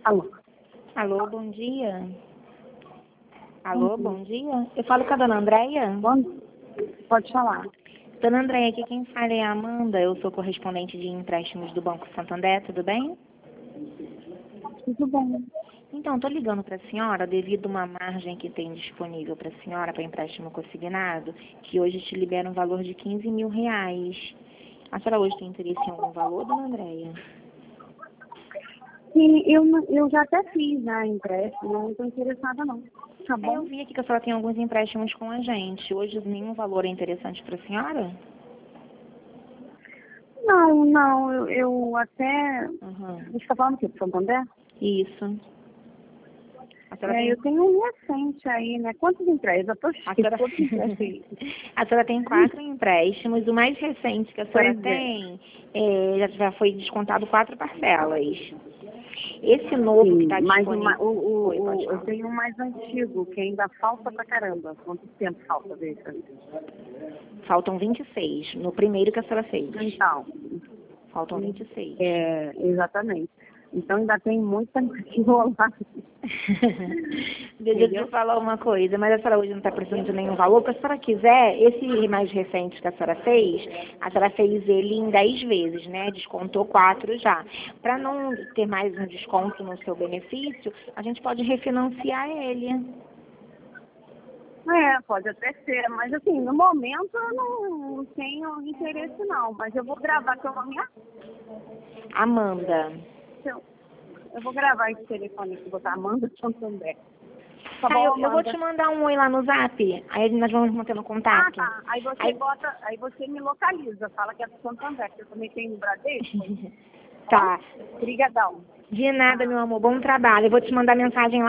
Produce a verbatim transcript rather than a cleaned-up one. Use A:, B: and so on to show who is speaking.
A: Alô?
B: Alô, bom dia. Alô, bom dia. Eu falo com a dona Andréia?
A: Bom, pode falar.
B: Dona Andréia, aqui quem fala é a Amanda. Eu sou correspondente de empréstimos do Banco Santander, tudo bem?
A: Tudo bem.
B: Então, estou ligando para a senhora devido a uma margem que tem disponível para a senhora para empréstimo consignado, que hoje te libera um valor de quinze mil reais. A senhora hoje tem interesse em algum valor, dona Andréia?
A: Sim, eu, não- eu já até fiz a empréstimo, não estou interessada não. Tá
B: É, eu
A: bom?
B: vi aqui que a senhora tem alguns empréstimos com a gente. Hoje nenhum valor é interessante para a senhora?
A: Não, não, eu, eu até...
B: Uhum.
A: Você está falando o quê? Do Santander?
B: Isso. A senhora
A: É,
B: tem...
A: eu tenho um recente aí, né? Quantos empréstimos? Eu tô
B: A
A: cheia,
B: senhora...
A: quantos empréstimos?
B: a senhora tem quatro empréstimos. O mais recente que a senhora
A: Pois é.
B: tem é, já já foi descontado quatro parcelas. Esse novo que
A: Sim,
B: está
A: mas o, ma-
B: disponível...
A: o, o,
B: Oi, pode
A: o- eu
B: falar.
A: tenho um mais antigo, que ainda falta pra caramba. Quanto tempo falta desse?
B: Faltam vinte e seis. No primeiro que a senhora fez.
A: Então,
B: Faltam vinte e seis.
A: é, exatamente. Então ainda tem muita que rolar.
B: Deixa eu te falar uma coisa, mas a senhora hoje não está precisando de nenhum valor, porque se a senhora quiser, esse mais recente que a senhora fez, a senhora fez ele em dez vezes, né? Descontou quatro já. Para não ter mais um desconto no seu benefício, a gente pode refinanciar ele.
A: É, pode até ser, mas assim, no momento eu não tenho interesse não, mas eu vou gravar seu nome.
B: Amanda.
A: Eu, eu vou gravar esse telefone aqui, botar Amanda Santander. Tá
B: Tá,
A: bom,
B: eu, eu vou
A: Amanda?
B: te mandar um oi lá no zap, aí nós vamos mantendo
A: Ah,
B: contato.
A: tá. Aí você
B: Aí...
A: bota, aí você me localiza, fala que é do Santander, que eu também tenho no Bradesco.
B: Tá.
A: Obrigadão.
B: De nada, meu amor. Bom trabalho. Eu vou te mandar mensagem lá.